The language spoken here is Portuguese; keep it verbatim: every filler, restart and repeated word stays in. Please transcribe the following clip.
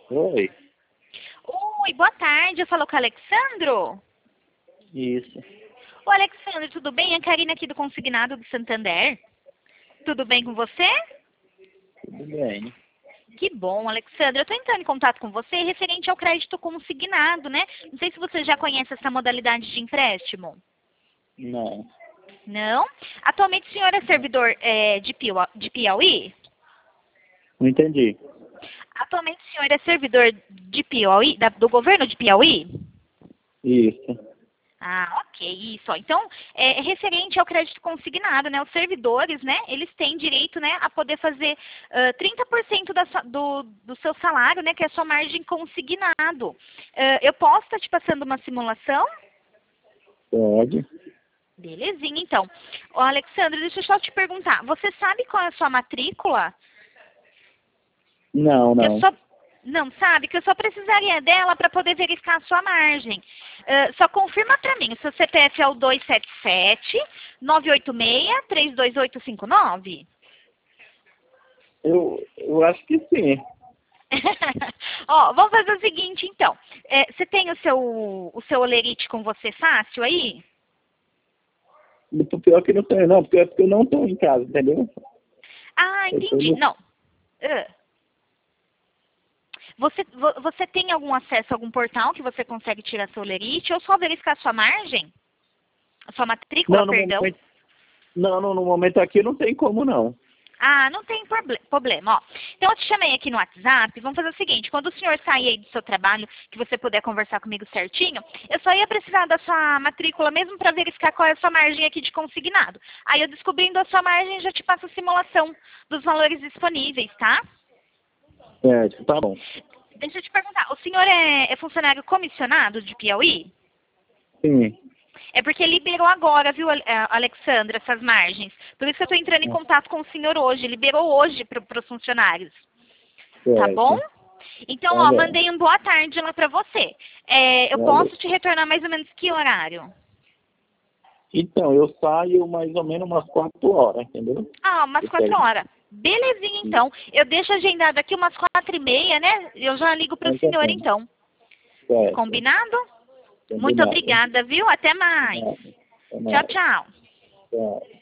Oi. Oi, boa tarde. Eu falo com o Alexandro. Isso. Ô, Alexandro, tudo bem? É a Karina aqui do Consignado do Santander. Tudo bem com você? Tudo bem. Que bom, Alexandre. Eu estou entrando em contato com você referente ao crédito consignado, né? Não sei se você já conhece essa modalidade de empréstimo. Não. Não? Atualmente o senhor é servidor é, de, Piau- de Piauí? Não entendi. Atualmente o senhor é servidor de Piauí, da- do governo de Piauí? Isso. Ah, ok, isso. Ó. Então, é referente ao crédito consignado, né? Os servidores, né? Eles têm direito, né, a poder fazer ah, trinta por cento da sua- do, do seu salário, né? Que é a sua margem consignado. Ah, eu posso estar te passando uma simulação? Pode. Belezinha, então. Ô, Alexandre, deixa eu só te perguntar. Você sabe qual é a sua matrícula? Não, Que eu não. só... Não, sabe? Que eu só precisaria dela para poder verificar a sua margem. Ah, só confirma para mim. O seu C P F é o dois sete sete, nove oito seis, três dois oito cinco nove? Eu, eu acho que sim. Ó, vamos fazer o seguinte, então. É, você tem o seu, o seu olerite com você fácil aí? O pior que não tem, não, porque, porque eu não estou em casa, entendeu? Ah, Eu tô entendi. no... Não. Ah. Você, vo- você tem algum acesso a algum portal que você consegue tirar seu olerite ou só verificar a sua margem? A sua matrícula, Não, no perdão? momento, não, no, no momento aqui não tem como não. Ah, não tem proble- problema, ó. Então eu te chamei aqui no WhatsApp, vamos fazer o seguinte, quando o senhor sair aí do seu trabalho, que você puder conversar comigo certinho, eu só ia precisar da sua matrícula mesmo para verificar qual é a sua margem aqui de consignado. Aí eu descobrindo a sua margem, já te passo a simulação dos valores disponíveis, tá? É, tá bom. Deixa eu te perguntar, o senhor é, é funcionário comissionado de Piauí? Sim. É porque liberou agora, viu, Ale- eh, Alexandra, essas margens. Por isso que eu estou entrando em contato com o senhor hoje. Liberou hoje para os funcionários. Tá bom? Certo. Então, Tá ó, bom. mandei um boa tarde lá para você. É, eu Valeu. posso te retornar mais ou menos que horário? Então, eu saio mais ou menos umas quatro horas, entendeu? Ah, umas Eu quatro pego. horas. Belezinha, então. Eu deixo agendado aqui umas quatro e meia, né? Eu já ligo para o Mas tá senhor, bom. então. Certo. Combinado? Muito Combinado. obrigada, viu? Até mais. Nada. Até Tchau, mais. tchau. Tchau.